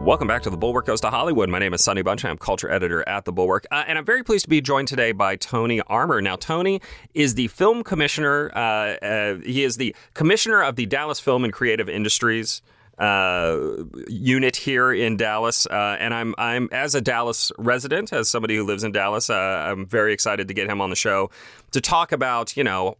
Welcome back to The Bulwark Goes to Hollywood. My name is Sonny Bunch. I'm culture editor at The Bulwark. And I'm very pleased to be joined today by Tony Armour. Now, Tony is the film commissioner. He is the commissioner of the Dallas Film and Creative Industries unit here in Dallas. And I'm as a Dallas resident, as somebody who lives in Dallas, I'm very excited to get him on the show to talk about,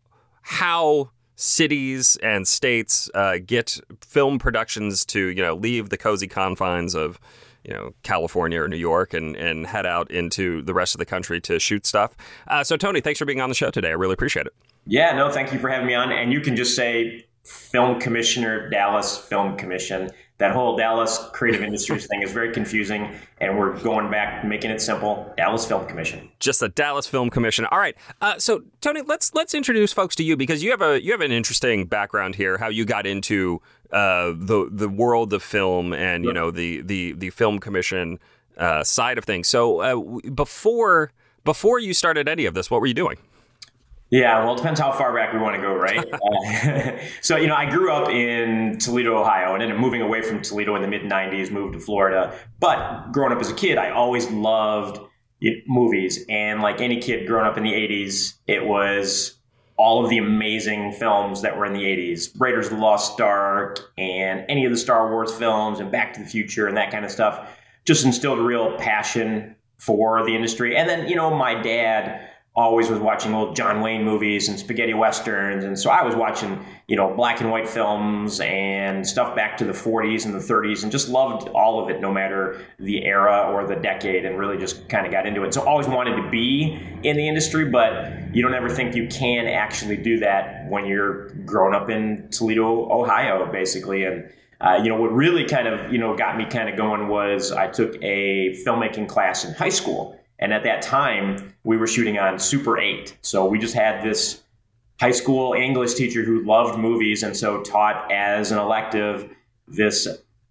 how cities and states get film productions to, leave the cozy confines of, California or New York and head out into the rest of the country to shoot stuff. So, Tony, thanks for being on the show today. I really appreciate it. Yeah, no, thank you for having me on. And you can just say Film Commissioner, Dallas Film Commission. That whole Dallas Creative Industries thing is very confusing, and we're going back, making it simple. Dallas Film Commission. Just the Dallas Film Commission. All right. So, Tony, let's introduce folks to you because you have an interesting background here. How you got into the world of film and the Film Commission side of things. So, before you started any of this, what were you doing? Yeah, well, it depends how far back we want to go, right? So, I grew up in Toledo, Ohio, and ended up moving away from Toledo in the mid-'90s, moved to Florida. But growing up as a kid, I always loved movies. And like any kid growing up in the 80s, it was all of the amazing films that were in the 80s. Raiders of the Lost Ark and any of the Star Wars films and Back to the Future and that kind of stuff just instilled a real passion for the industry. And then, my dad always was watching old John Wayne movies and spaghetti westerns. And so I was watching, black and white films and stuff back to the 40s and the 30s and just loved all of it, no matter the era or the decade, and really just kind of got into it. So always wanted to be in the industry, but you don't ever think you can actually do that when you're growing up in Toledo, Ohio, basically. And what really kind of, got me kind of going was I took a filmmaking class in high school. And at that time, we were shooting on Super 8. So we just had this high school English teacher who loved movies and so taught as an elective this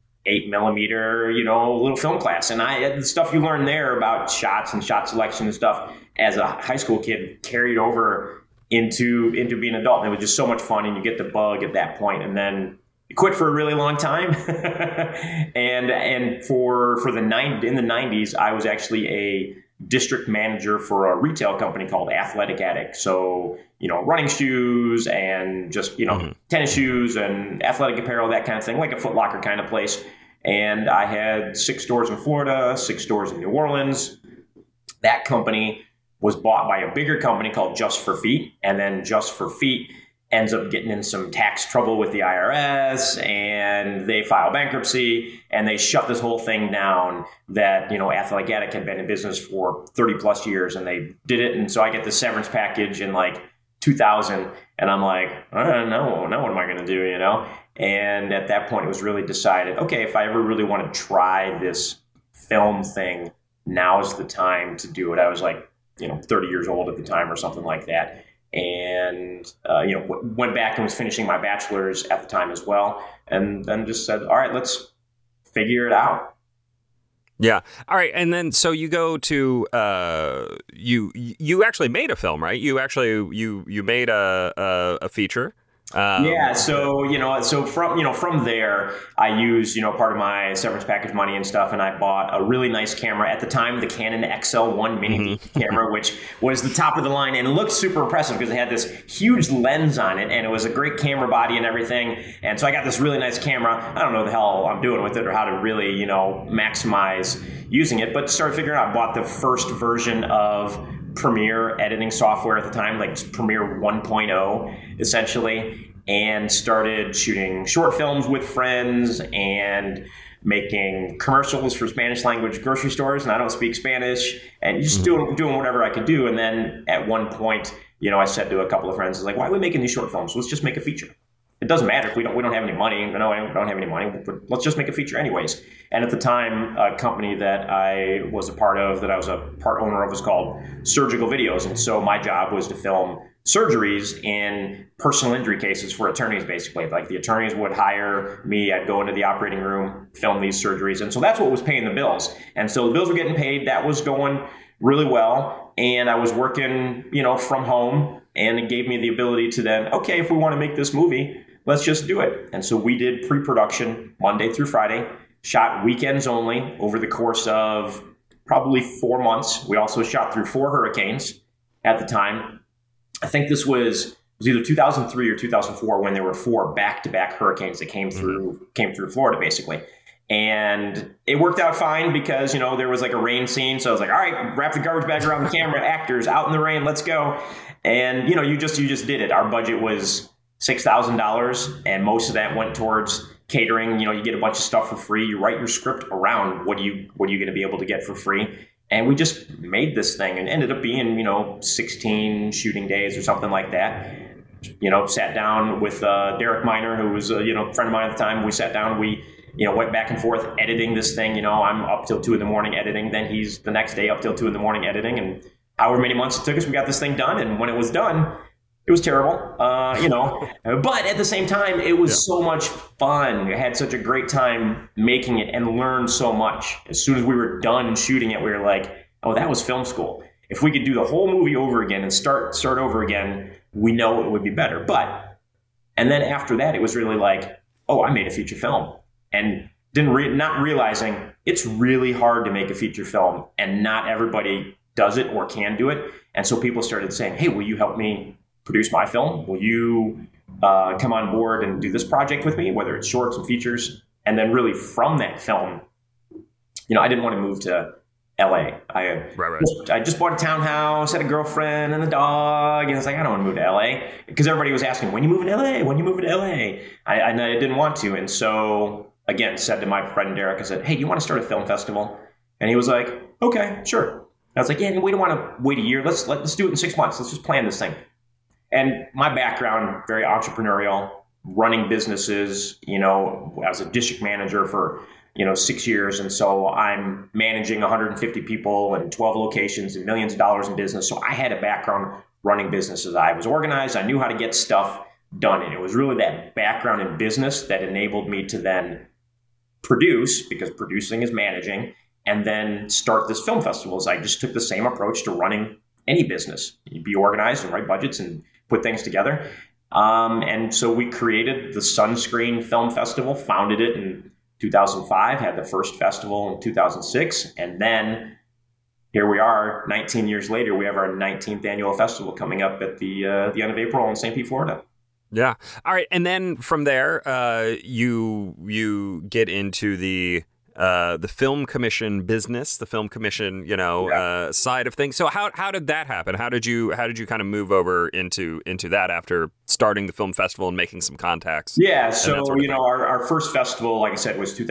8mm, little film class. And the stuff you learn there about shots and shot selection and stuff as a high school kid carried over into being an adult. And it was just so much fun, and you get the bug at that point. And then you quit for a really long time. and for in the 90s, I was actually a district manager for a retail company called Athletic Addict. So, running shoes and just, tennis shoes and athletic apparel, that kind of thing, like a Foot Locker kind of place. And I had 6 stores in Florida, 6 stores in New Orleans. That company was bought by a bigger company called Just for Feet. And then Just for Feet ends up getting in some tax trouble with the IRS, and they file bankruptcy, and they shut this whole thing down that, Athletic Addict had been in business for 30 plus years, and they did it. And so I get the severance package in like 2000, and I'm like, I don't know, what am I going to do, And at that point, it was really decided, okay, if I ever really want to try this film thing, now's the time to do it. I was like, 30 years old at the time or something like that. And, went back and was finishing my bachelor's at the time as well. And then just said, all right, let's figure it out. Yeah. All right. And then so you go to you actually made a film, right? You made a feature. Yeah. So, so from there, I used, part of my severance package money and stuff. And I bought a really nice camera at the time, the Canon XL1 mini camera, which was the top of the line and looked super impressive because it had this huge lens on it and it was a great camera body and everything. And so I got this really nice camera. I don't know the hell I'm doing with it or how to really, maximize using it, but started figuring out, bought the first version of Premiere editing software at the time, like Premiere 1.0 essentially, and started shooting short films with friends and making commercials for Spanish language grocery stores. And I don't speak Spanish, and just doing whatever I could do. And then at one point, I said to a couple of friends, I was like, why are we making these short films? Let's just make a feature. It doesn't matter if we don't have any money. No, I don't have any money, but let's just make a feature anyways. And at the time, a company that I was a part of, that I was a part owner of, was called Surgical Videos. And so my job was to film surgeries in personal injury cases for attorneys, basically. Like the attorneys would hire me, I'd go into the operating room, film these surgeries. And so that's what was paying the bills. And so the bills were getting paid. That was going really well. And I was working, from home, and it gave me the ability to then, okay, if we want to make this movie, let's just do it. And so we did pre-production Monday through Friday. shot weekends only over the course of probably 4 months. We also shot through 4 hurricanes at the time. I think this was either 2003 or 2004 when there were 4 back-to-back hurricanes that came through Florida, basically. And it worked out fine because, there was like a rain scene. So I was like, all right, wrap the garbage bag around the camera, actors out in the rain, let's go. And, you just did it. Our budget was $6,000 and most of that went towards catering. You get a bunch of stuff for free. You write your script around what are you going to be able to get for free. And we just made this thing and ended up being, 16 shooting days or something like that. Sat down with Derek Miner, who was a friend of mine at the time. We sat down, we went back and forth editing this thing. I'm up till 2 a.m. editing. Then he's the next day up till 2 a.m. editing. And however many months it took us, we got this thing done. And when it was done, it was terrible, but at the same time, it was so much fun. I had such a great time making it and learned so much. As soon as we were done shooting it, we were like, oh, that was film school. If we could do the whole movie over again and start over again, we know it would be better. And then after that, it was really like, oh, I made a feature film. And not realizing it's really hard to make a feature film and not everybody does it or can do it. And so people started saying, hey, will you help me produce my film? Will you come on board and do this project with me, whether it's shorts and features? And then really from that film, I didn't want to move to LA. I just bought a townhouse, had a girlfriend and a dog. And I was like, I don't want to move to LA because everybody was asking, when you move to LA? When you move to LA? I didn't want to. And so again, said to my friend Derek, I said, hey, do you want to start a film festival? And he was like, okay, sure. I was like, yeah, we don't want to wait a year. Let's do it in 6 months. Let's just plan this thing. And my background, very entrepreneurial, running businesses, as a district manager for, 6 years. And so I'm managing 150 people and 12 locations and millions of dollars in business. So I had a background running businesses. I was organized. I knew how to get stuff done. And it was really that background in business that enabled me to then produce, because producing is managing, and then start this film festival. I just took the same approach to running any business. You'd be organized and write budgets and put things together. And so we created the Sunscreen Film Festival, founded it in 2005, had the first festival in 2006. And then here we are 19 years later. We have our 19th annual festival coming up at the end of April in St. Pete, Florida. Yeah. All right. And then from there, you get into the film commission business, the film commission, side of things. So how did that happen? How did you kind of move over into that after starting the film festival and making some contacts? Yeah. So, our first festival, like I said, was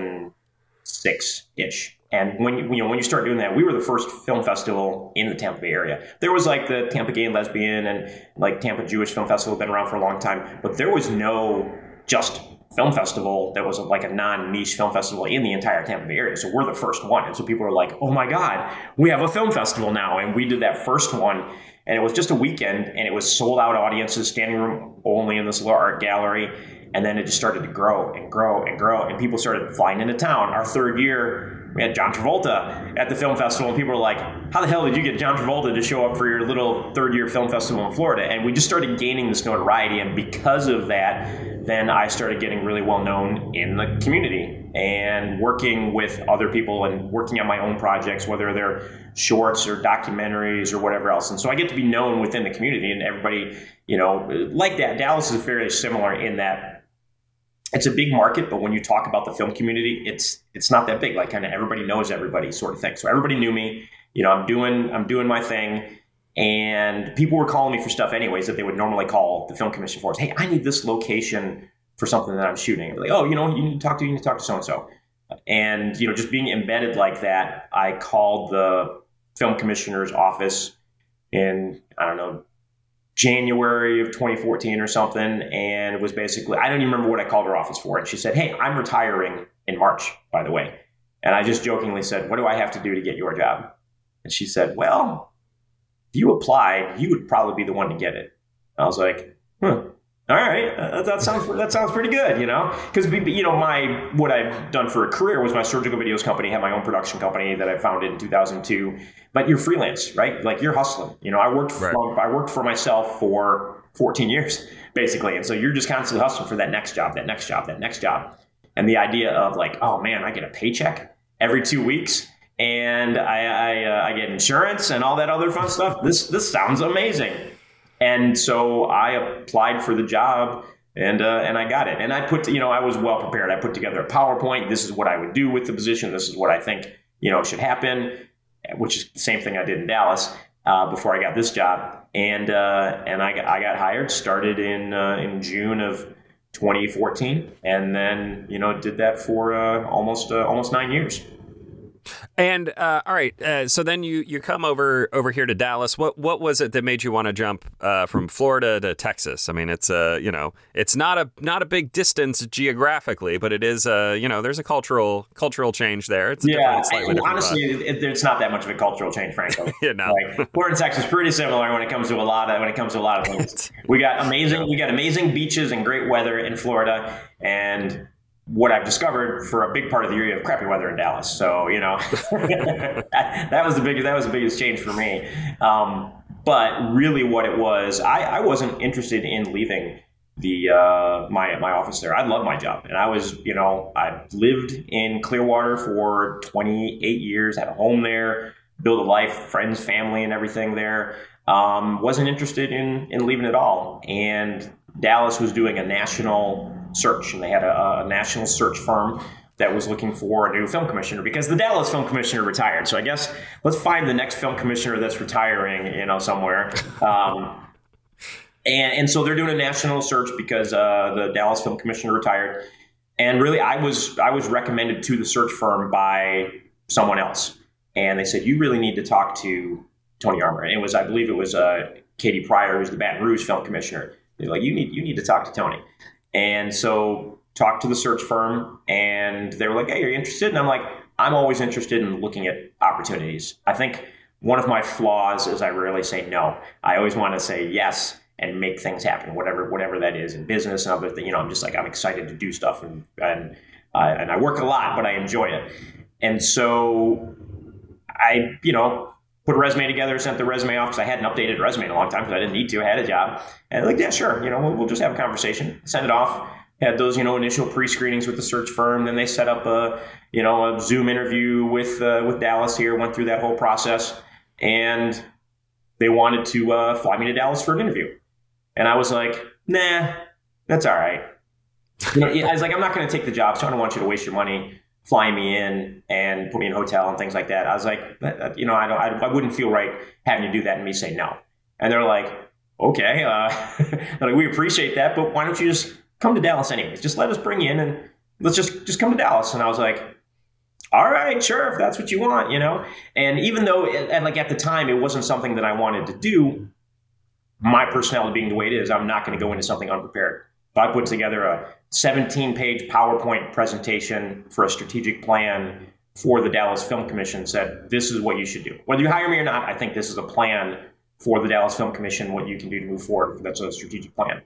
2006-ish. And when you start doing that, we were the first film festival in the Tampa Bay area. There was like the Tampa Gay and Lesbian and like Tampa Jewish Film Festival, been around for a long time, but there was no just film festival that was like a non-niche film festival in the entire Tampa Bay area. So we're the first one. And so people are like, oh my God, we have a film festival now. And we did that first one. And it was just a weekend and it was sold out audiences, standing room only in this little art gallery. And then it just started to grow and grow and grow. And people started flying into town. Our third year, we had John Travolta at the film festival. And people were like, how the hell did you get John Travolta to show up for your little third year film festival in Florida? And we just started gaining this notoriety. And because of that, then I started getting really well known in the community and working with other people and working on my own projects, whether they're shorts or documentaries or whatever else. And so I get to be known within the community, and everybody, like that. Dallas is very similar in that it's a big market, but when you talk about the film community, it's not that big. Like kind of everybody knows everybody sort of thing. So everybody knew me. I'm doing my thing. And people were calling me for stuff anyways that they would normally call the film commission for. Hey, I need this location for something that I'm shooting. Like, oh, you need to talk to so-and-so. And, just being embedded like that, I called the film commissioner's office in, January of 2014 or something. And it was basically, I don't even remember what I called her office for. And she said, hey, I'm retiring in March, by the way. And I just jokingly said, what do I have to do to get your job? And she said, well, if you applied, you would probably be the one to get it. I was like, all right, that sounds pretty good, because what I've done for a career was my surgical videos company, had my own production company that I founded in 2002. But you're freelance, right? Like you're hustling. I worked for myself for 14 years basically, and so you're just constantly hustling for that next job. And the idea of like, oh man, I get a paycheck every 2 weeks and I get insurance and all that other fun stuff. This sounds amazing. And so I applied for the job and I got it. And I I was well prepared. I put together a PowerPoint. This is what I would do with the position. This is what I think, should happen, which is the same thing I did in Dallas before I got this job. And I got hired, started in June of 2014, and then, did that for almost 9 years. And all right, so then you come over here to Dallas. What was it that made you want to jump from Florida to Texas? I mean, it's it's not a big distance geographically, but it is there's a cultural change there. It's slightly different. Honestly, it's not that much of a cultural change, frankly. Yeah, no. Florida and Texas pretty similar when it comes to a lot of things. We got amazing beaches and great weather in Florida, and what I've discovered for a big part of the year, you have crappy weather in Dallas. So, that was the biggest change for me. But really what it was, I wasn't interested in leaving my office there. I loved my job. And I was, I lived in Clearwater for 28 years, had a home there, built a life, friends, family, and everything there. Wasn't interested in leaving at all. And Dallas was doing a national search, and they had a national search firm that was looking for a new film commissioner because the Dallas film commissioner retired. So I guess let's find the next film commissioner that's retiring, somewhere. And so they're doing a national search because the Dallas film commissioner retired. And really, I was recommended to the search firm by someone else, and they said, you really need to talk to Tony Armour. And I believe it was Katie Pryor, who's the Baton Rouge film commissioner. They're like, you need to talk to Tony. And so talked to the search firm, and they were like, hey, are you interested? And I'm like, I'm always interested in looking at opportunities. I think one of my flaws is I rarely say no. I always want to say yes and make things happen, whatever that is in business and other things. I'm just like, I'm excited to do stuff, and I work a lot, but I enjoy it. And so I, put a resume together, sent the resume off because I hadn't updated a resume in a long time because I didn't need to. I had a job. And they're like, yeah, sure. We'll just have a conversation. Send it off. Had those, initial pre-screenings with the search firm. Then they set up a Zoom interview with Dallas here, went through that whole process. And they wanted to fly me to Dallas for an interview. And I was like, nah, that's all right. I was like, I'm not going to take the job, so I don't want you to waste your money flying me in and put me in a hotel and things like that. I was like, I wouldn't feel right having to do that and me say no. And they're like, okay, they're like, we appreciate that, but why don't you just come to Dallas anyways? Just let us bring you in and let's just come to Dallas. And I was like, all right, sure, if that's what you want, And even though, at the time, it wasn't something that I wanted to do, my personality being the way it is, I'm not going to go into something unprepared. So I put together a 17-page PowerPoint presentation for a strategic plan for the Dallas Film Commission, said, this is what you should do. Whether you hire me or not, I think this is a plan for the Dallas Film Commission, what you can do to move forward. That's a strategic plan.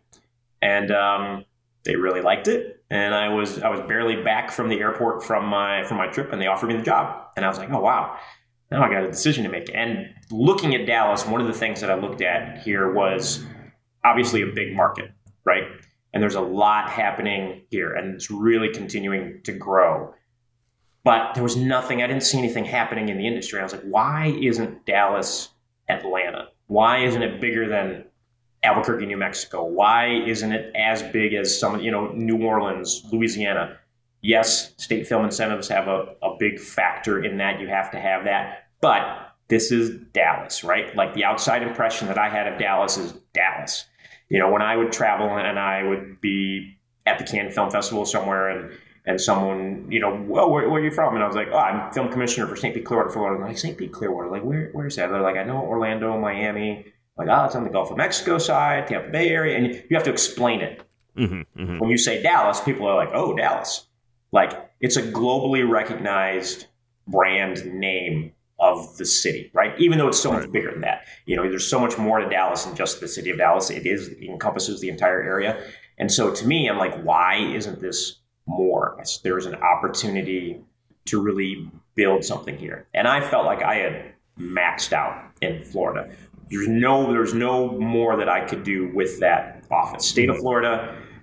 And they really liked it. And I was barely back from the airport from my trip, and they offered me the job. And I was like, oh, wow. Now I got a decision to make. And looking at Dallas, one of the things that I looked at here was obviously a big market, right? And there's a lot happening here, and it's really continuing to grow. But there was nothing, I didn't see anything happening in the industry. I was like, why isn't Dallas Atlanta? Why isn't it bigger than Albuquerque, New Mexico? Why isn't it as big as some, New Orleans, Louisiana? Yes, state film incentives have a big factor in that. You have to have that. But this is Dallas, right? Like the outside impression that I had of Dallas is Dallas. When I would travel and I would be at the Cannes Film Festival somewhere and someone, well, where are you from? And I was like, oh, I'm film commissioner for St. Pete, Clearwater, Florida. I'm like, St. Pete, Clearwater, like, where's that? They're like, I know Orlando, Miami. I'm like, oh, it's on the Gulf of Mexico side, Tampa Bay area. And you have to explain it. Mm-hmm, mm-hmm. When you say Dallas, people are like, oh, Dallas. Like, it's a globally recognized brand name of the city, right? Even though it's so much bigger than that. There's so much more to Dallas than just the city of Dallas. It encompasses the entire area. And so to me, I'm like, why isn't this more? There's an opportunity to really build something here. And I felt like I had maxed out in Florida. There's no more that I could do with that office. State of Florida,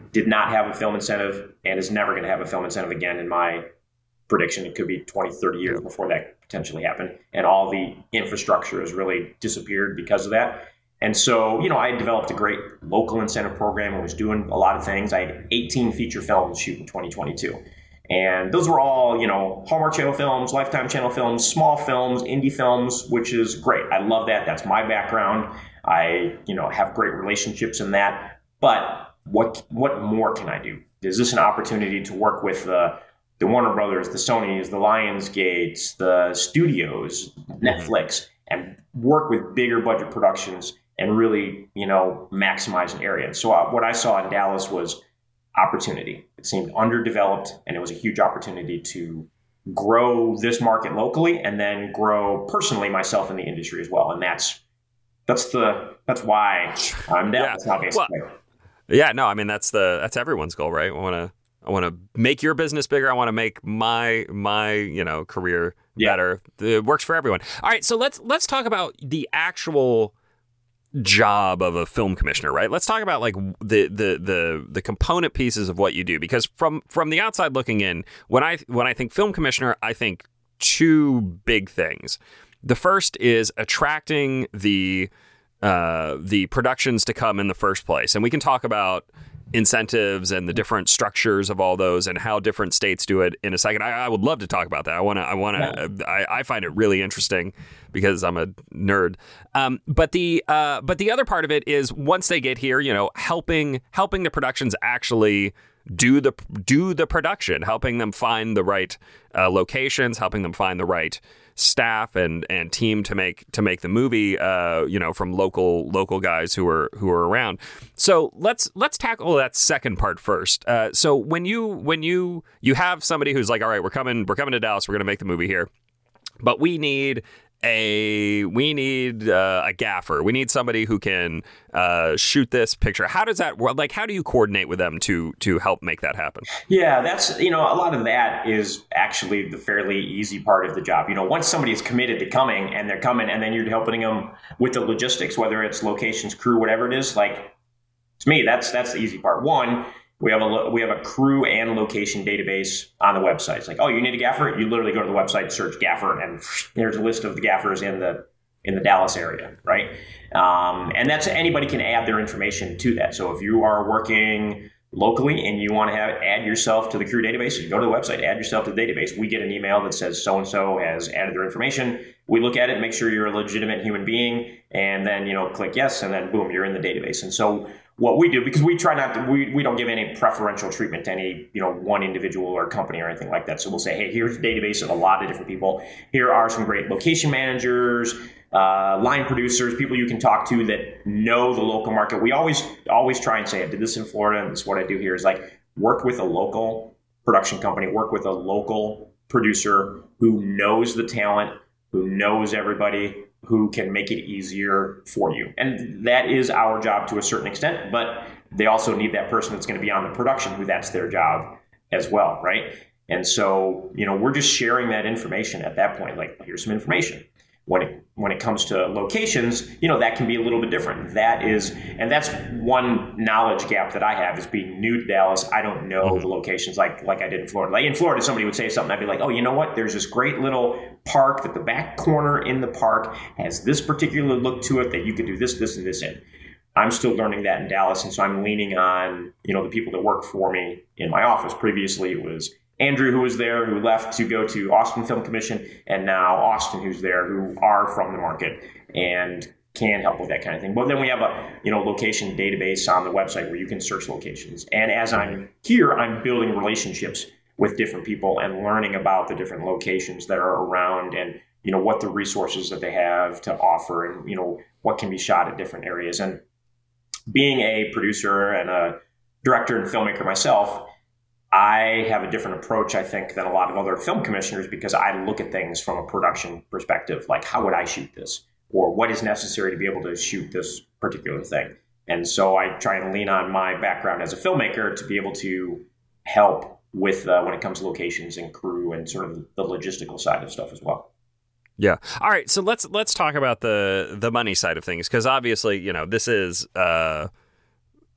did not have a film incentive and is never going to have a film incentive again in my prediction. It could be 20, 30 years before that potentially happened. And all the infrastructure has really disappeared because of that. And so, I developed a great local incentive program and was doing a lot of things. I had 18 feature films shoot in 2022. And those were all, Hallmark Channel films, Lifetime Channel films, small films, indie films, which is great. I love that. That's my background. I, have great relationships in that. But what more can I do? Is this an opportunity to work with the Warner Brothers, the Sonys, the Lionsgates, the studios, Netflix, and work with bigger budget productions and really, maximize an area? And so what I saw in Dallas was opportunity. It seemed underdeveloped, and it was a huge opportunity to grow this market locally and then grow personally myself in the industry as well. And that's why I'm Dallas, obviously. Well, yeah, no, I mean that's everyone's goal, right? I want to make your business bigger. I want to make my career better. It works for everyone. All right, so let's talk about the actual job of a film commissioner, right? Let's talk about like the component pieces of what you do, because from the outside looking in, when I think film commissioner, I think two big things. The first is attracting the productions to come in the first place, and we can talk about incentives and the different structures of all those and how different states do it in a second. I would love to talk about that. I find it really interesting because I'm a nerd. But the other part of it is once they get here, helping the productions actually do the production, helping them find the right locations, helping them find the right staff and team to make the movie, from local guys who are around. So let's tackle that second part first. So when you have somebody who's like, all right, we're coming to Dallas, we're going to make the movie here, but we need a gaffer. We need somebody who can shoot this picture. How does that work? Like, how do you coordinate with them to help make that happen? Yeah, that's, a lot of that is actually the fairly easy part of the job. Once somebody is committed to coming and they're coming, and then you're helping them with the logistics, whether it's locations, crew, whatever it is, like, to me, that's the easy part. One, we have a crew and location database on the website. It's like, oh, you need a gaffer? You literally go to the website, search gaffer, and there's a list of the gaffers in the Dallas area, right? And that's, anybody can add their information to that. So if you are working locally and you want to add yourself to the crew database, you go to the website, add yourself to the database. We get an email that says so-and-so has added their information. We look at it, make sure you're a legitimate human being, and then, click yes, and then boom, you're in the database. And so what we do, because we try not to, we don't give any preferential treatment to any, one individual or company or anything like that. So we'll say, hey, here's a database of a lot of different people. Here are some great location managers, line producers, people you can talk to that know the local market. We always try and say, I did this in Florida, and this is what I do here, is like work with a local production company, work with a local producer who knows the talent, who knows everybody, who can make it easier for you. And that is our job to a certain extent, but they also need that person that's going to be on the production who that's their job as well, right? And so, we're just sharing that information at that point. Like, here's some information. When it comes to locations, that can be a little bit different. That's one knowledge gap that I have, is being new to Dallas. I don't know the locations like I did in Florida. Like in Florida, somebody would say something, I'd be like, oh, you know what? There's this great little park that the back corner in the park has this particular look to it that you could do this, and this in. I'm still learning that in Dallas, and so I'm leaning on, the people that work for me in my office. Previously, it was Andrew, who was there, who left to go to Austin Film Commission, and now Austin, who's there, who are from the market and can help with that kind of thing. But then we have a location database on the website where you can search locations. And as I'm here, I'm building relationships with different people and learning about the different locations that are around, and what the resources that they have to offer, and what can be shot at different areas. And being a producer and a director and filmmaker myself, I have a different approach, I think, than a lot of other film commissioners, because I look at things from a production perspective, like how would I shoot this, or what is necessary to be able to shoot this particular thing. And so I try and lean on my background as a filmmaker to be able to help with when it comes to locations and crew and sort of the logistical side of stuff as well. Yeah. All right. So let's talk about the money side of things, because obviously, this is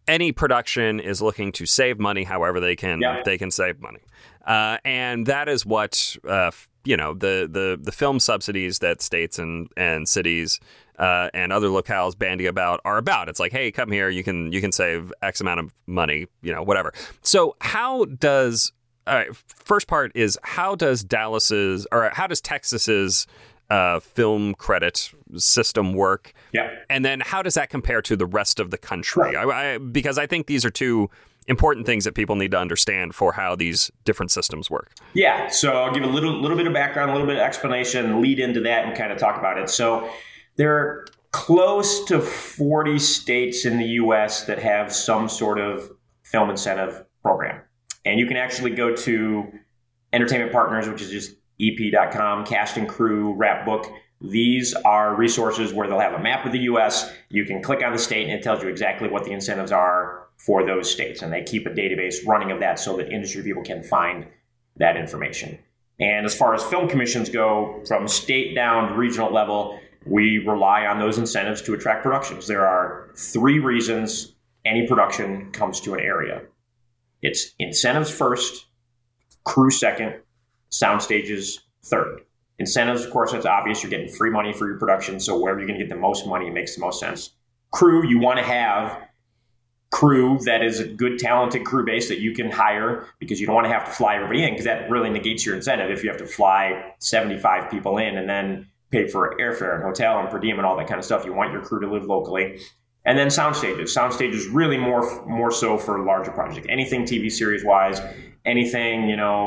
any production is looking to save money however they can Yeah. they can save money. And that is what the film subsidies that states and cities and other locales bandy about are about. It's like, hey, come here, you can save X amount of money, whatever. So how does first part is how does Texas's film credit system work? Yeah. And then how does that compare to the rest of the country? Because I think these are two important things that people need to understand for how these different systems work. Yeah. So I'll give a little bit of background, a little bit of explanation, lead into that, and kind of talk about it. So there are close to 40 states in the U.S. that have some sort of film incentive program. And you can actually go to Entertainment Partners, which is just ep.com, Cast and Crew, Rap Book. These are resources where they'll have a map of the U.S. You can click on the state and it tells you exactly what the incentives are for those states. And they keep a database running of that so that industry people can find that information. And as far as film commissions go, from state down to regional level, we rely on those incentives to attract productions. There are 3 reasons any production comes to an area. It's incentives first, crew second, sound stages third. Incentives, of course, it's obvious. You're getting free money for your production, so wherever you're going to get the most money, it makes the most sense. Crew, you want to have crew that is a good, talented crew base that you can hire, because you don't want to have to fly everybody in, because that really negates your incentive if you have to fly 75 people in and then pay for airfare and hotel and per diem and all that kind of stuff. You want your crew to live locally. And then sound stages. Sound stages really more so for larger projects. Anything TV series wise, anything,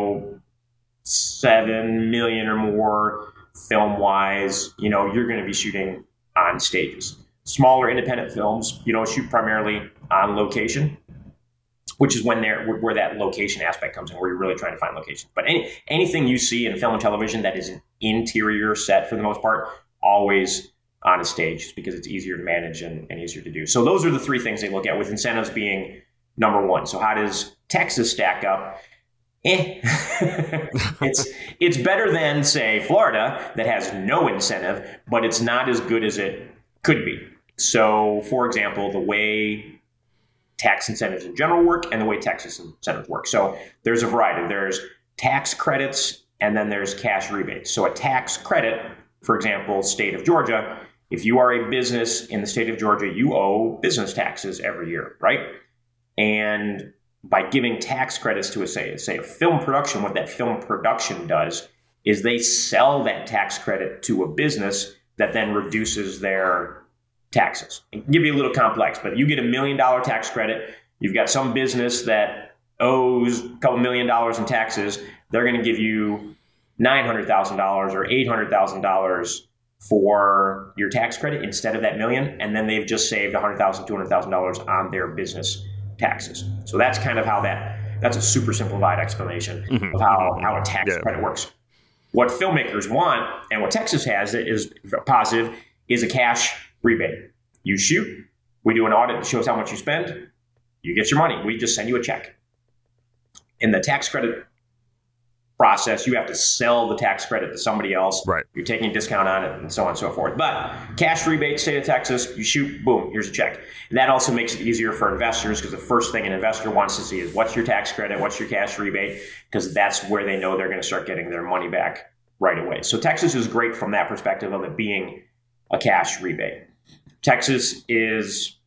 7 million or more film wise, you're going to be shooting on stages. Smaller independent films, shoot primarily on location, which is where that location aspect comes in, where you're really trying to find locations. But anything you see in film and television that is an interior set, for the most part, always on a stage, just because it's easier to manage and easier to do. So those are the 3 things they look at, with incentives being number 1. So how does Texas stack up? It's better than, say, Florida, that has no incentive, but it's not as good as it could be. So, for example, the way tax incentives in general work and the way Texas incentives work. So there's a variety. There's tax credits and then there's cash rebates. So a tax credit, for example, state of Georgia, if you are a business in the state of Georgia, you owe business taxes every year, right? And by giving tax credits to say a film production, what that film production does is they sell that tax credit to a business that then reduces their taxes. It can be a little complex, but you get $1 million tax credit. You've got some business that owes a couple $1 million in taxes. They're going to give you $900,000 or $800,000 for your tax credit instead of that $1 million, and then they've just saved $100,000, $200,000 on their business taxes. So that's kind of how that's a super simplified explanation of how a tax credit works. What filmmakers want, and what Texas has that is positive, is a cash rebate. You shoot, we do an audit that shows how much you spend, you get your money. We just send you a check. In the tax credit process, you have to sell the tax credit to somebody else. Right. You're taking a discount on it and so on and so forth. But cash rebate, state of Texas, you shoot, boom, here's a check. And that also makes it easier for investors, because the first thing an investor wants to see is what's your tax credit, what's your cash rebate, because that's where they know they're going to start getting their money back right away. So Texas is great from that perspective of it being a cash rebate. Texas is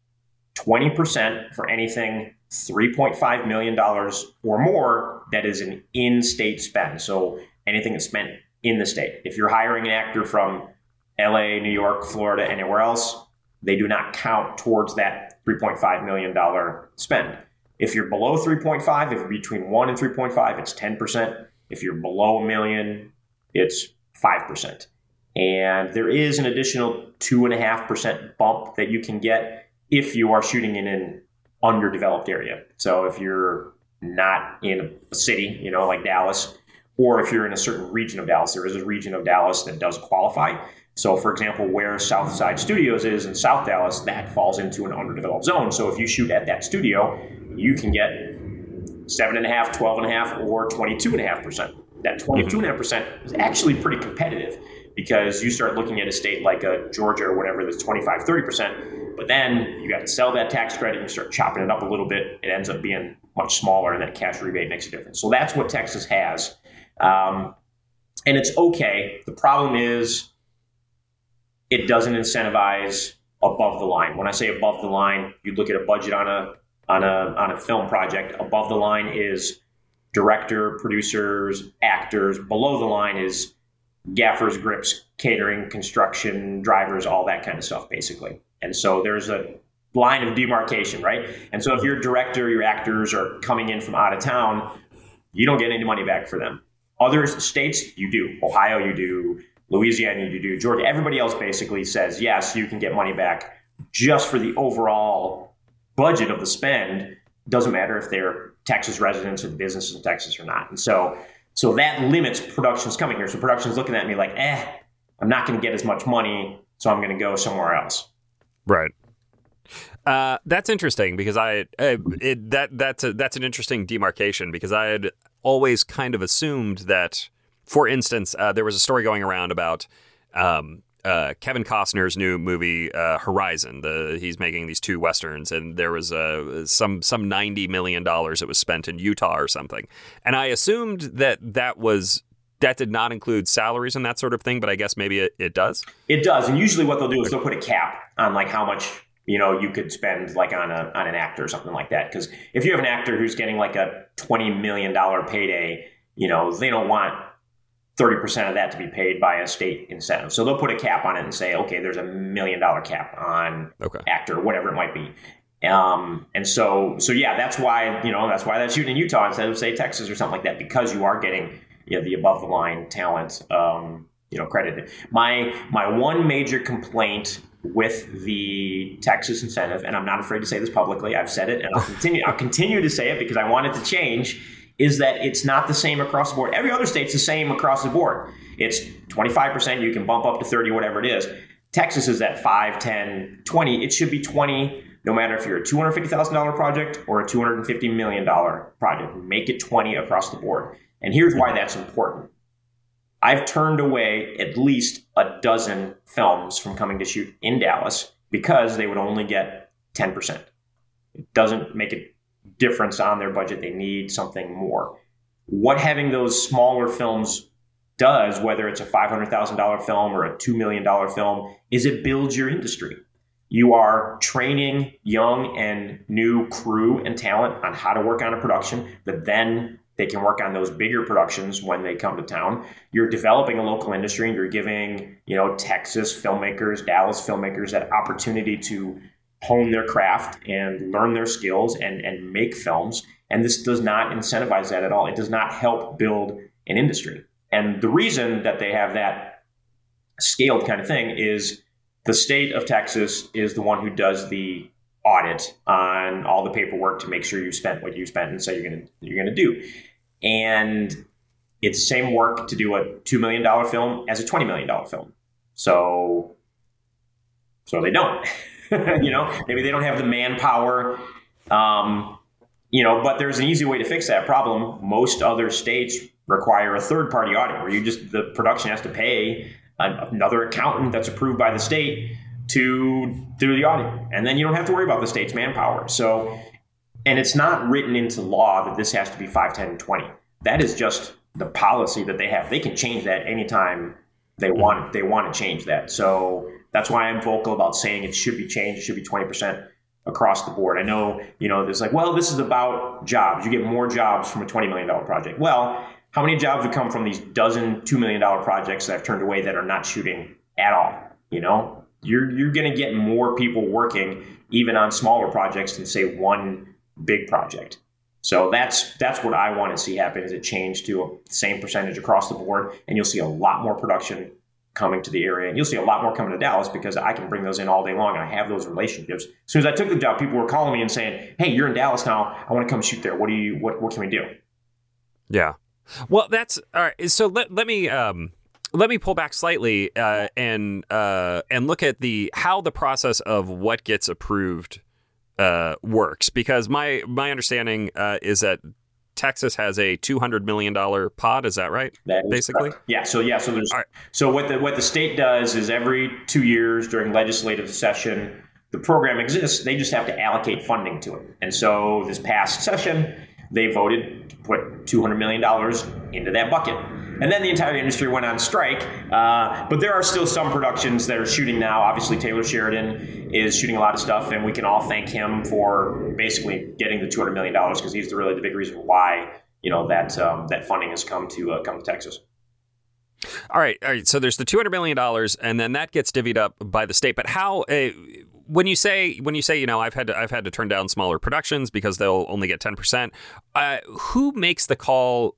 20% for anything $3.5 million or more that is an in-state spend. So anything that's spent in the state. If you're hiring an actor from LA, New York, Florida, anywhere else, they do not count towards that $3.5 million spend. If you're below 3.5, if you're between 1 and 3.5, it's 10%. If you're below $1 million, it's 5%. And there is an additional 2.5% bump that you can get if you are shooting in an underdeveloped area. So if you're not in a city, like Dallas, or if you're in a certain region of Dallas, there is a region of Dallas that does qualify. So for example, where Southside Studios is in South Dallas, that falls into an underdeveloped zone. So if you shoot at that studio, you can get 7.5%, 12.5%, or 22.5%. That 22.5% is actually pretty competitive, because you start looking at a state like Georgia or whatever that's 25, 30%. But then you got to sell that tax credit, you start chopping it up a little bit, it ends up being much smaller, and then cash rebate makes a difference. So that's what Texas has. And it's okay. The problem is it doesn't incentivize above the line. When I say above the line, you look at a budget on a film project. Above the line is director, producers, actors. Below the line is gaffers, grips, catering, construction, drivers, all that kind of stuff, basically. And so there's a line of demarcation, right? And so if your director, your actors are coming in from out of town, you don't get any money back for them. Other states, you do. Ohio, you do. Louisiana, you do. Georgia, everybody else basically says, yes, you can get money back just for the overall budget of the spend. Doesn't matter if they're Texas residents or businesses in Texas or not. And so that limits productions coming here. So production's looking at me like, I'm not going to get as much money, so I'm going to go somewhere else. Right. That's interesting because that's an interesting demarcation, because I had always kind of assumed that, for instance, there was a story going around about Kevin Costner's new movie Horizon. He's making these two westerns, and there was some $90 million that was spent in Utah or something. And I assumed that did not include salaries and that sort of thing, but I guess maybe it does. It does, and usually what they'll do is they'll put a cap on like how much you could spend like on an actor or something like that. Because if you have an actor who's getting like a $20 million payday, they don't want 30% of that to be paid by a state incentive. So they'll put a cap on it and say, okay, there's $1 million cap on actor, whatever it might be. And so yeah, that's why that's shooting in Utah instead of say Texas or something like that, because you are getting the above the line talent, credited. My one major complaint with the Texas incentive, and I'm not afraid to say this publicly, I've said it and I'll continue to say it because I want it to change, is that it's not the same across the board. Every other state's the same across the board. It's 25%, you can bump up to 30, whatever it is. Texas is at 5, 10, 20. It should be 20, no matter if you're a $250,000 project or a $250 million project. Make it 20 across the board. And here's why that's important. I've turned away at least a dozen films from coming to shoot in Dallas because they would only get 10%. It doesn't make a difference on their budget. They need something more. What having those smaller films does, whether it's a $500,000 film or a $2 million film, is it builds your industry. You are training young and new crew and talent on how to work on a production that then they can work on those bigger productions when they come to town. You're developing a local industry and you're giving, Texas filmmakers, Dallas filmmakers that opportunity to hone their craft and learn their skills and make films. And this does not incentivize that at all. It does not help build an industry. And the reason that they have that scaled kind of thing is the state of Texas is the one who does the audit on all the paperwork to make sure you spent what you spent and say you're gonna do. And it's the same work to do a $2 million film as a $20 million film. So they don't. Maybe they don't have the manpower, but there's an easy way to fix that problem. Most other states require a third-party audit where the production has to pay another accountant that's approved by the state to do the audit. And then you don't have to worry about the state's manpower. So, and it's not written into law that this has to be 5, 10, 20. That is just the policy that they have. They can change that anytime they want to change that. So that's why I'm vocal about saying it should be changed. It should be 20% across the board. I know, there's like, well, this is about jobs. You get more jobs from a $20 million project. Well, how many jobs would come from these dozen $2 million projects that I've turned away that are not shooting at all? You're going to get more people working even on smaller projects than say one big project. So that's what I want to see happen, is it change to the same percentage across the board, and you'll see a lot more production coming to the area, and you'll see a lot more coming to Dallas because I can bring those in all day long and I have those relationships. As soon as I took the job, people were calling me and saying, "Hey, you're in Dallas now. I want to come shoot there. What can we do?" Yeah. Well, that's all right. So let me pull back slightly and look at how the process of what gets approved works, because my understanding is that Texas has a $200 million pot. Is that right? That is basically correct. Yeah. So there's right. So what the state does is every 2 years during legislative session, The program exists. They just have to allocate funding to it. And so this past session, they voted to put $200 million into that bucket. And then the entire industry went on strike. But there are still some productions that are shooting now. Obviously, Taylor Sheridan is shooting a lot of stuff, and we can all thank him for basically getting the $200 million because he's really the big reason why that funding has come to Texas. All right. So there's the $200 million, and then that gets divvied up by the state. But how? When you say I've had to turn down smaller productions because they'll only get 10%. Who makes the call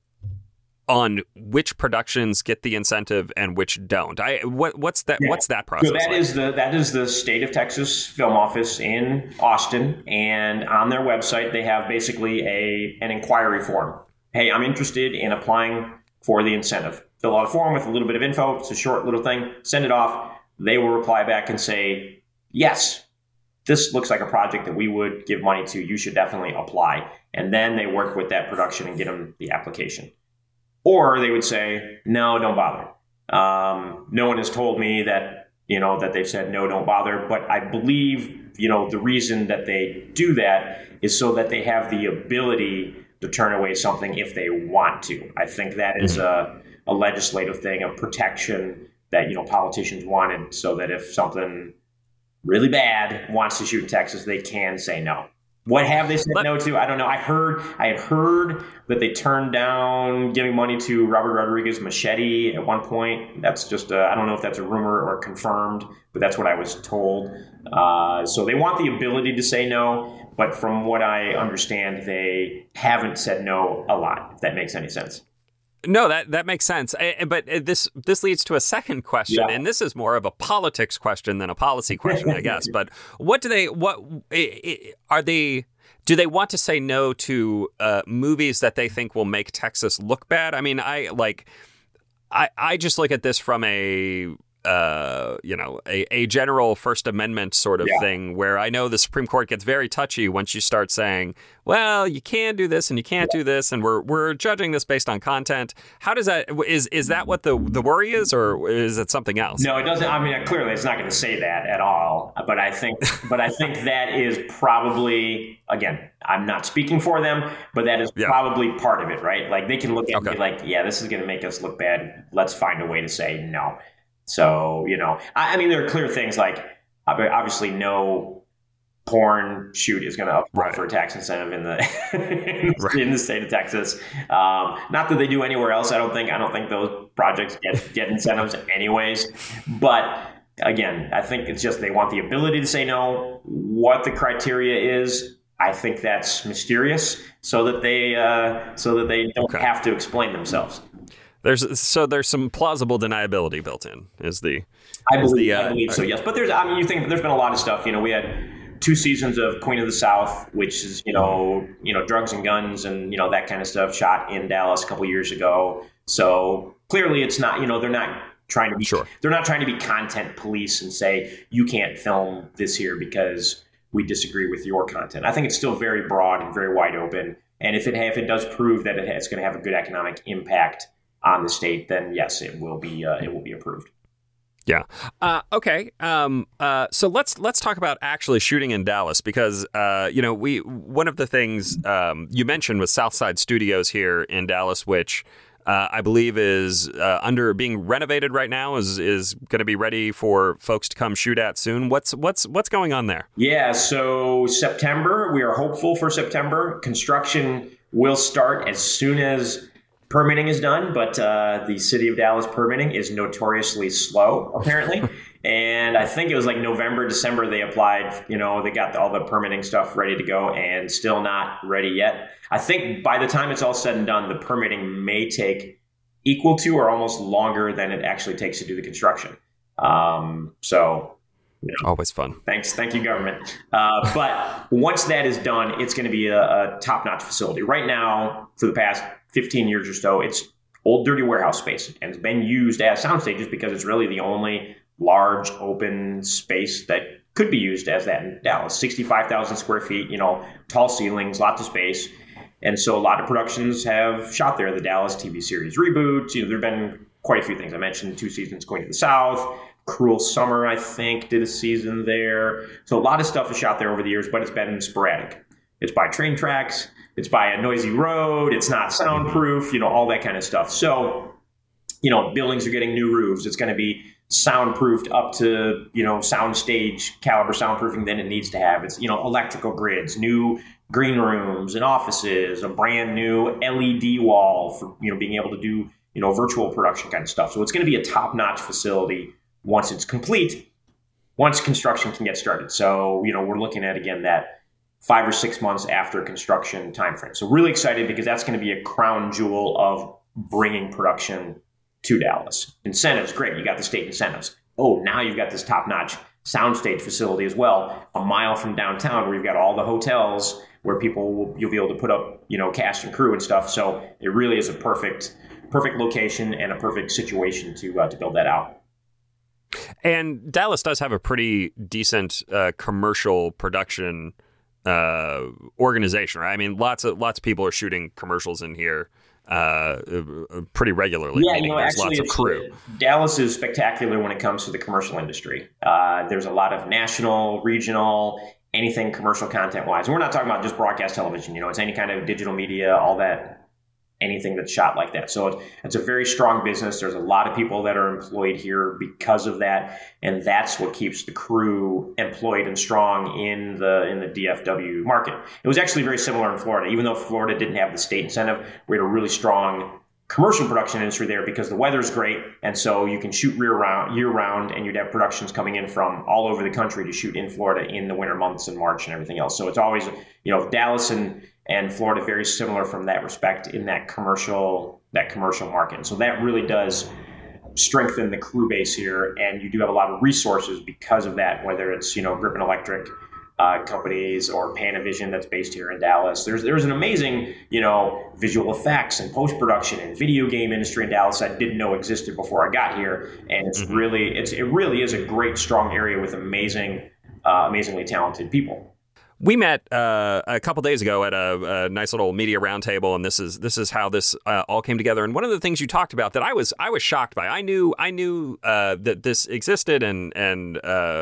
on which productions get the incentive and which don't? What's that? Yeah. What's that process? So that is the State of Texas Film Office in Austin, and on their website they have basically an inquiry form. Hey, I'm interested in applying for the incentive. Fill out a form with a little bit of info. It's a short little thing. Send it off. They will reply back and say, yes, this looks like a project that we would give money to. You should definitely apply. And then they work with that production and get them the application. Or they would say, no, don't bother. No one has told me that they've said, no, don't bother. But I believe, the reason that they do that is so that they have the ability to turn away something if they want to. I think that is a legislative thing, a protection that, politicians wanted so that if something really bad wants to shoot in Texas, they can say no. What have they said no to? I don't know. I had heard that they turned down giving money to Robert Rodriguez Machete at one point. That's just I don't know if that's a rumor or confirmed, but that's what I was told. So they want the ability to say no, but from what I understand, they haven't said no a lot, if that makes any sense. No, that makes sense. But this leads to a second question, and this is more of a politics question than a policy question, I guess. But do they want to say no to movies that they think will make Texas look bad? I mean, I just look at this from a general First Amendment sort of thing where I know the Supreme Court gets very touchy once you start saying, well, you can do this and you can't do this, and we're judging this based on content. How does that is that what the worry is, or is it something else? No, it doesn't. I mean, clearly it's not going to say that at all. But I think that is probably, again, I'm not speaking for them, but that is probably part of it, right? Like they can look at it and be like, yeah, this is going to make us look bad. Let's find a way to say no. So, I mean, there are clear things like obviously no porn shoot is going to apply for a tax incentive in the state of Texas. Not that they do anywhere else. I don't think those projects get incentives anyways. But again, I think it's just they want the ability to say no. What the criteria is, I think that's mysterious, so that they don't have to explain themselves. There's some plausible deniability built in. I believe so, yes. But you think there's been a lot of stuff. We had 2 seasons of Queen of the South, which is drugs and guns and that kind of stuff, shot in Dallas a couple years ago. So clearly, it's not they're not trying to be they're not trying to be content police and say you can't film this here because we disagree with your content. I think it's still very broad and very wide open. And if it does prove that it's going to have a good economic impact on the state, then yes, it will be approved. Yeah. Okay. So let's talk about actually shooting in Dallas, because one of the things you mentioned was Southside Studios here in Dallas, which I believe is under being renovated right now, is going to be ready for folks to come shoot at soon. What's going on there? Yeah. So September, we are hopeful for September. Construction will start as soon as permitting is done, but the city of Dallas permitting is notoriously slow, apparently. And I think it was like November, December they applied. They got all the permitting stuff ready to go and still not ready yet. I think by the time it's all said and done, the permitting may take equal to or almost longer than it actually takes to do the construction. Always fun. Thank you, government. But once that is done, it's going to be a top-notch facility. Right now, for the past 15 years or so, it's old dirty warehouse space, and it's been used as sound stages because it's really the only large open space that could be used as that in Dallas. 65,000 square feet, tall ceilings, lots of space. And so a lot of productions have shot there. The Dallas TV series reboots, there have been quite a few things. I mentioned 2 seasons Queen of the South, Cruel Summer, I think, did a season there. So a lot of stuff is shot there over the years, but it's been sporadic. It's by train tracks. It's by a noisy road. It's not soundproof, all that kind of stuff. So, buildings are getting new roofs. It's going to be soundproofed up to, soundstage caliber soundproofing than it needs to have. It's, electrical grids, new green rooms and offices, a brand new LED wall for, being able to do, virtual production kind of stuff. So it's going to be a top-notch facility once it's complete, once construction can get started. So, we're looking at, again, that 5 or 6 months after construction timeframe. So really excited because that's going to be a crown jewel of bringing production to Dallas. Incentives, great. You got the state incentives. Oh, now you've got this top-notch soundstage facility as well, a mile from downtown where you've got all the hotels where you'll be able to put up, cast and crew and stuff. So it really is a perfect location and a perfect situation to build that out. And Dallas does have a pretty decent commercial production organization, right? I mean, lots of people are shooting commercials in here pretty regularly. Yeah, there's lots of crew. Dallas is spectacular when it comes to the commercial industry. There's a lot of national, regional, anything commercial content-wise. And we're not talking about just broadcast television. It's any kind of digital media, all that, anything that's shot like that. So it's a very strong business. There's a lot of people that are employed here because of that. And that's what keeps the crew employed and strong in the DFW market. It was actually very similar in Florida. Even though Florida didn't have the state incentive, we had a really strong commercial production industry there because the weather's great. And so you can shoot year round, and you'd have productions coming in from all over the country to shoot in Florida in the winter months in March and everything else. So it's always, Dallas and Florida very similar from that respect in that commercial market. And so that really does strengthen the crew base here. And you do have a lot of resources because of that, whether it's, Griffin Electric companies or Panavision that's based here in Dallas. There's an amazing, visual effects and post-production and video game industry in Dallas I didn't know existed before I got here. And it really is a great, strong area with amazingly talented people. We met a couple days ago at a nice little media roundtable, and this is how this all came together. And one of the things you talked about that I was shocked by. I knew that this existed and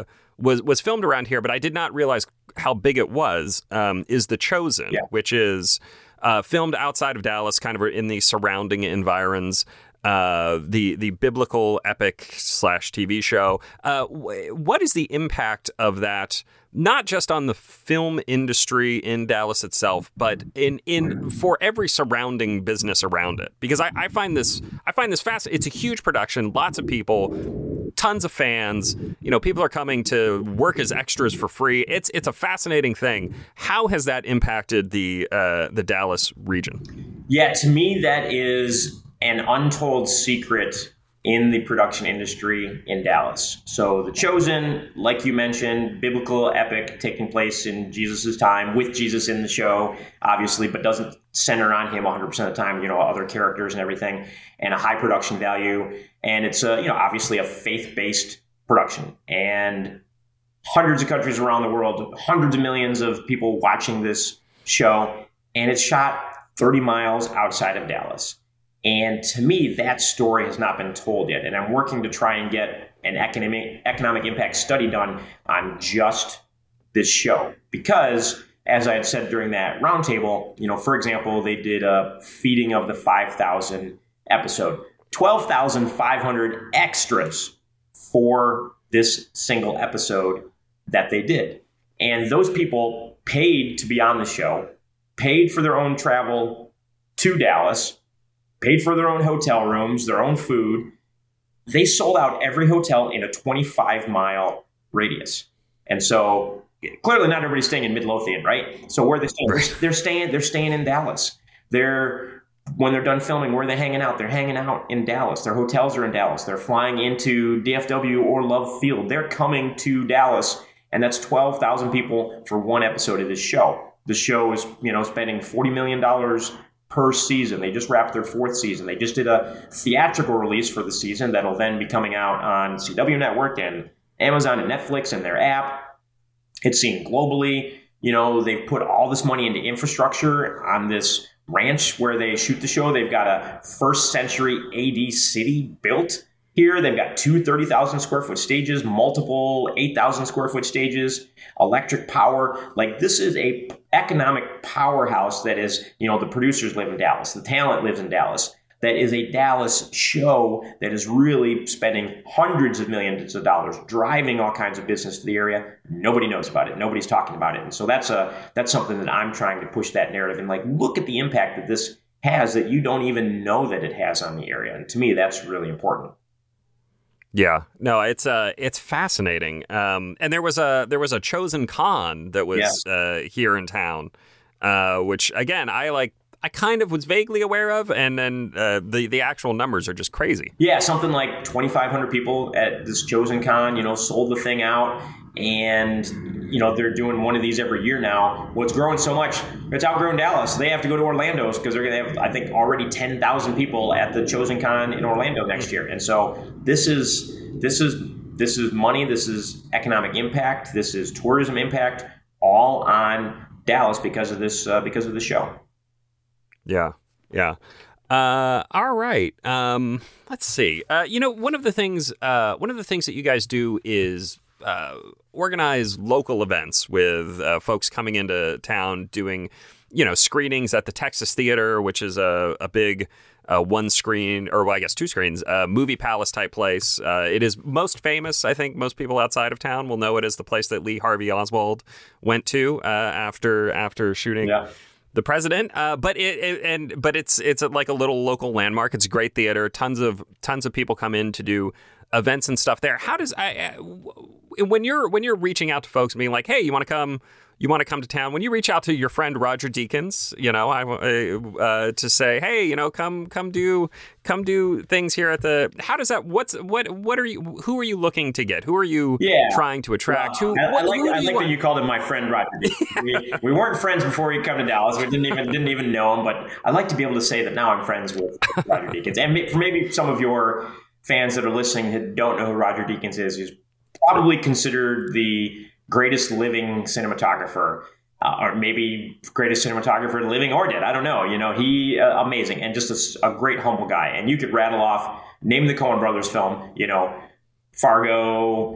was filmed around here, but I did not realize how big it was. Is The Chosen, which is filmed outside of Dallas, kind of in the surrounding environs. The biblical epic / TV show. What is the impact of that? Not just on the film industry in Dallas itself, but in for every surrounding business around it. Because I find this fascinating. It's a huge production, lots of people, tons of fans. People are coming to work as extras for free. It's a fascinating thing. How has that impacted the Dallas region? Yeah, to me, that is an untold secret in the production industry in Dallas. So The Chosen, like you mentioned, biblical epic taking place in Jesus's time, with Jesus in the show, obviously, but doesn't center on him 100% of the time, other characters and everything, and a high production value. And it's obviously a faith-based production. And hundreds of countries around the world, hundreds of millions of people watching this show, and it's shot 30 miles outside of Dallas. And to me, that story has not been told yet. And I'm working to try and get an economic impact study done on just this show. Because, as I had said during that roundtable, for example, they did a Feeding of the 5,000 episode. 12,500 extras for this single episode that they did. And those people paid to be on the show, paid for their own travel to Dallas, paid for their own hotel rooms, their own food. They sold out every hotel in a 25-mile radius. And so clearly not everybody's staying in Midlothian, right? So where are they staying? They're staying in Dallas. When they're done filming, where are they hanging out? They're hanging out in Dallas. Their hotels are in Dallas. They're flying into DFW or Love Field. They're coming to Dallas, and that's 12,000 people for one episode of this show. The show is, spending $40 million per season. They just wrapped their 4th season. They just did a theatrical release for the season that'll then be coming out on CW Network and Amazon and Netflix and their app. It's seen globally. They've put all this money into infrastructure on this ranch where they shoot the show. They've got a 1st century AD city built here. They've got two 30,000 square foot stages, multiple 8,000 square foot stages, electric power. Like, this is a economic powerhouse that is, the producers live in Dallas. The talent lives in Dallas. That is a Dallas show that is really spending hundreds of millions of dollars, driving all kinds of business to the area. Nobody knows about it. Nobody's talking about it. And so that's something that I'm trying to push that narrative and like, look at the impact that this has that you don't even know that it has on the area. And to me, that's really important. Yeah, no, it's fascinating. And there was a Chosen Con that was here in town, which again I kind of was vaguely aware of, and then the actual numbers are just crazy. Yeah, something like 2,500 people at this Chosen Con, sold the thing out, and they're doing one of these every year now. What's growing so much, it's outgrown Dallas. They have to go to Orlando because they're going to have, I think, already 10,000 people at the Chosen Con in Orlando next year. And so this is money, this is economic impact, this is tourism impact, all on Dallas because of this show. Yeah. All right. Let's see. One of the things that you guys do is organize local events with folks coming into town doing, screenings at the Texas Theater, which is a big one screen, or well, I guess two screens, movie palace type place. It is most famous. I think most people outside of town will know it as the place that Lee Harvey Oswald went to after shooting. Yeah. The president, but it's like a little local landmark. It's a great theater. Tons of people come in to do events and stuff there. How does when you're reaching out to folks and being like, hey, you want to come to town? When you reach out to your friend Roger Deakins, to say, hey, come do things here at the. How does that? What are you? Who are you looking to get? Who are you trying to attract? Well, I like that you called him my friend Roger Deakins. we weren't friends before he came to Dallas. We didn't even know him, but I like to be able to say that now I'm friends with Roger Deakins. And for maybe some of your fans that are listening that don't know who Roger Deakins is, he's probably considered the greatest living cinematographer, or maybe greatest cinematographer living or dead. I don't know. He amazing and just a great humble guy. And you could rattle off, name the Coen Brothers film, Fargo,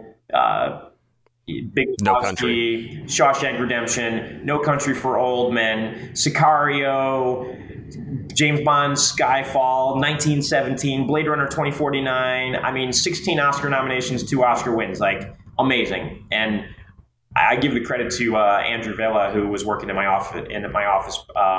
Big No Country, Shawshank Redemption, No Country for Old Men, Sicario, James Bond, Skyfall, 1917, Blade Runner 2049. I mean, 16 Oscar nominations, 2 Oscar wins. Like, amazing. And I give the credit to Andrew Vela, who was working in my office.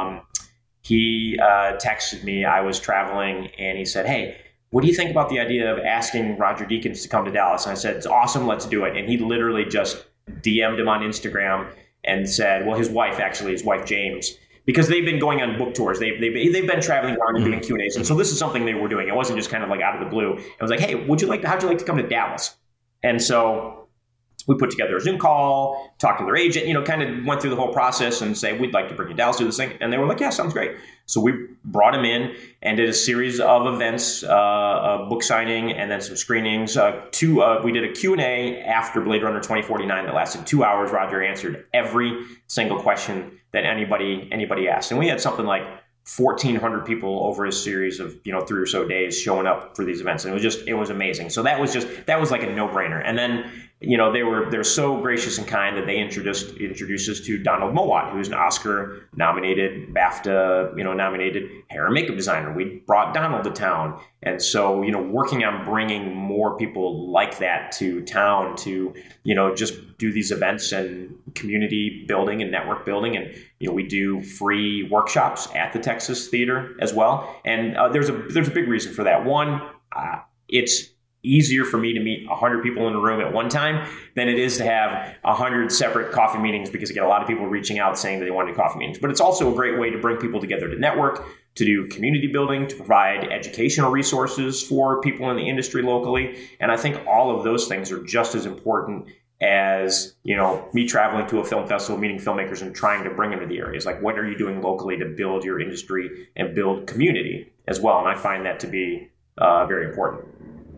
He texted me. I was traveling, and he said, hey, what do you think about the idea of asking Roger Deakins to come to Dallas? And I said, it's awesome. Let's do it. And he literally just DM'd him on Instagram and said, well, his wife James, because they've been going on book tours. They've been traveling around and doing Q&As. And so this is something they were doing. It wasn't just kind of like out of the blue. It was like, hey, how'd you like to come to Dallas? And so we put together a Zoom call, talked to their agent, kind of went through the whole process and say, we'd like to bring you to Dallas to do this thing. And they were like, yeah, sounds great. So we brought him in and did a series of events, a book signing, and then some screenings. We did a Q&A after Blade Runner 2049 that lasted 2 hours. Roger answered every single question that anybody asked. And we had something like 1,400 people over a series of 3 or so days showing up for these events, and it was amazing. So that was like a no-brainer. And then they were so gracious and kind that they introduced us to Donald Mowat, who's an Oscar nominated, BAFTA nominated hair and makeup designer. We brought Donald to town, and so working on bringing more people like that to town to just do these events and community building and network building. And we do free workshops at the Texas Theater as well. And there's a big reason for that. One, it's easier for me to meet 100 people in a room at one time than it is to have 100 separate coffee meetings, because I get a lot of people reaching out saying that they wanted coffee meetings. But it's also a great way to bring people together to network, to do community building, to provide educational resources for people in the industry locally. And I think all of those things are just as important as me traveling to a film festival, meeting filmmakers and trying to bring them to the areas. Like, what are you doing locally to build your industry and build community as well? And I find that to be very important.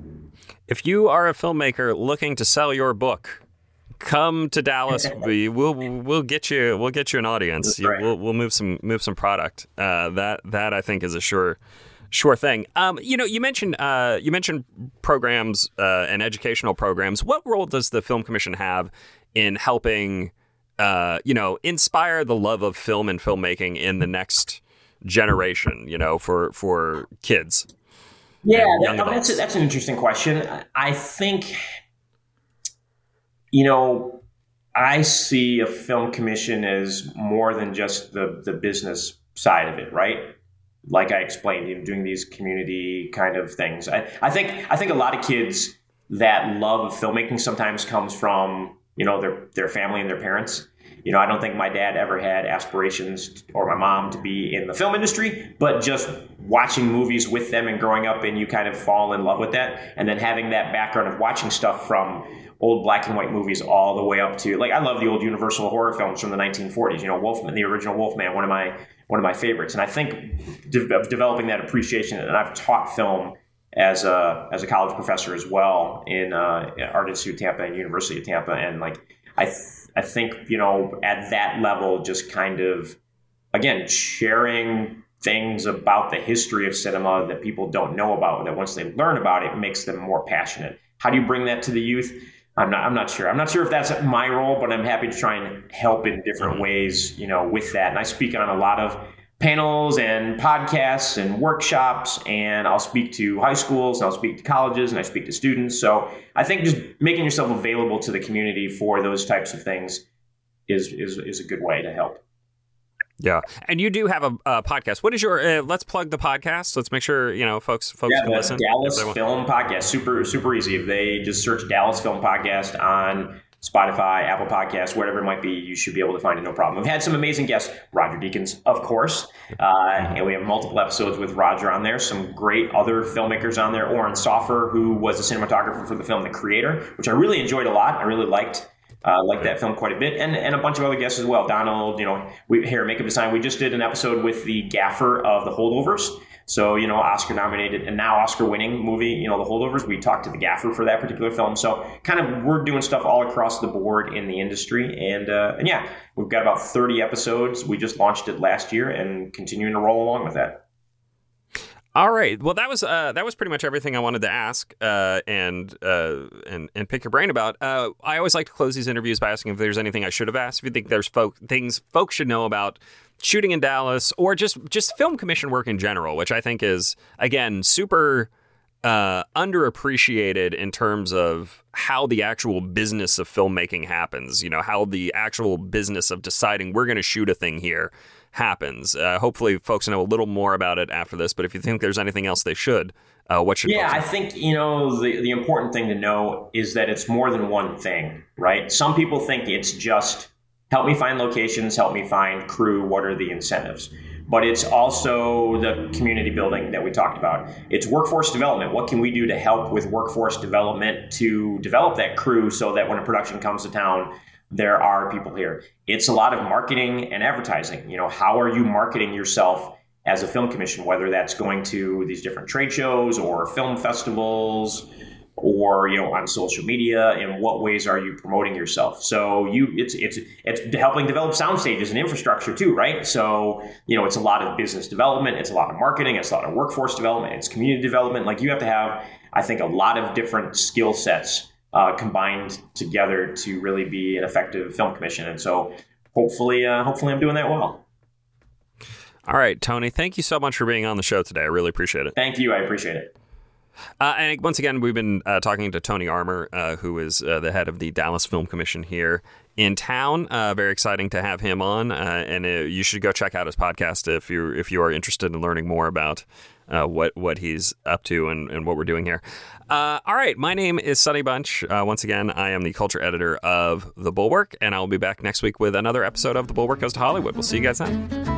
If you are a filmmaker looking to sell your book, come to Dallas. We'll get you an audience. Right. We'll move some product. That I think is a sure Sure thing. You mentioned programs and educational programs. What role does the Film Commission have in helping, inspire the love of film and filmmaking in the next generation? For kids. Yeah, that's an interesting question. I think, I see a film commission as more than just the business side of it, right? Like I explained, doing these community kind of things. I think a lot of kids that love of filmmaking sometimes comes from, their family and their parents. I don't think my dad ever had aspirations, or my mom, to be in the film industry, but just watching movies with them and growing up, and you kind of fall in love with that. And then having that background of watching stuff from old black and white movies all the way up to, like, I love the old Universal horror films from the 1940s, Wolfman, the original Wolfman, one of my favorites. And I think developing that appreciation, and I've taught film as a college professor as well in Art Institute Tampa and University of Tampa. And I think, at that level, just kind of, again, sharing things about the history of cinema that people don't know about, that once they learn about it, makes them more passionate. How do you bring that to the youth? I'm not sure. I'm not sure if that's my role, but I'm happy to try and help in different ways, with that. And I speak on a lot of panels and podcasts and workshops, and I'll speak to high schools, and I'll speak to colleges, and I speak to students. So I think just making yourself available to the community for those types of things is a good way to help. Yeah. And you do have a podcast. What is your, let's plug the podcast. Let's make sure, folks can listen. Dallas Film Podcast. Super, super easy. If they just search Dallas Film Podcast on Spotify, Apple Podcasts, whatever it might be, you should be able to find it, no problem. We've had some amazing guests. Roger Deakins, of course. And we have multiple episodes with Roger on there. Some great other filmmakers on there. Oren Soffer, who was the cinematographer for the film The Creator, which I really enjoyed a lot. I really liked that film quite a bit, and a bunch of other guests as well. Donald, Makeup Design. We just did an episode with the gaffer of The Holdovers. So, Oscar nominated and now Oscar winning movie, The Holdovers. We talked to the gaffer for that particular film. So kind of we're doing stuff all across the board in the industry. And yeah, we've got about 30 episodes. We just launched it last year and continuing to roll along with that. All right. Well, that was pretty much everything I wanted to ask and pick your brain about. I always like to close these interviews by asking if there's anything I should have asked. If you think there's things folks should know about shooting in Dallas, or just film commission work in general, which I think is, again, super underappreciated in terms of how the actual business of filmmaking happens. How the actual business of deciding we're going to shoot a thing here happens. Hopefully folks know a little more about it after this, but if you think there's anything else they should, what should folks know? I think, the important thing to know is that it's more than one thing, right? Some people think it's just help me find locations, help me find crew, what are the incentives? But it's also the community building that we talked about. It's workforce development. What can we do to help with workforce development to develop that crew so that when a production comes to town, there are people here? It's a lot of marketing and advertising. How are you marketing yourself as a film commission, whether that's going to these different trade shows or film festivals or, on social media? In what ways are you promoting yourself? So it's helping develop sound stages and infrastructure too, right? So, it's a lot of business development. It's a lot of marketing. It's a lot of workforce development. It's community development. Like, you have to have, I think, a lot of different skill sets combined together to really be an effective film commission. And so hopefully I'm doing that well. All right, Tony, thank you so much for being on the show today. I really appreciate it. Thank you. I appreciate it. And once again, we've been talking to Tony Armour, who is the head of the Dallas Film Commission here in town. Very exciting to have him on, and you should go check out his podcast if you are interested in learning more about what he's up to and what we're doing here. All right, my name is Sonny Bunch. Once again, I am the culture editor of The Bulwark, and I'll be back next week with another episode of The Bulwark Goes to Hollywood. We'll see you guys then.